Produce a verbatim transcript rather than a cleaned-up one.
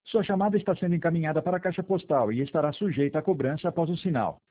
Sua chamada está sendo encaminhada para a caixa postal e estará sujeita a cobrança após o sinal.